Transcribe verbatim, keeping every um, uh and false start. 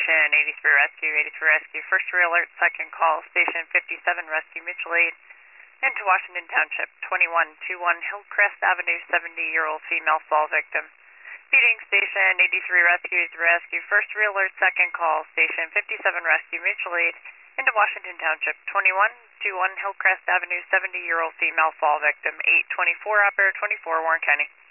Station eighty-three Rescue, eighty-three Rescue, first alert, second call, Station fifty-seven Rescue, mutual aid, into Washington Township, twenty-one twenty-one Hillcrest Avenue, seventy-year-old female fall victim. Feeding Station eighty-three Rescue, eighty-three Rescue, first alert, second call, Station fifty-seven Rescue, mutual aid, into Washington Township, twenty-one twenty-one Hillcrest Avenue, seventy-year-old female fall victim, eight twenty-four, operator twenty-four, Warren County.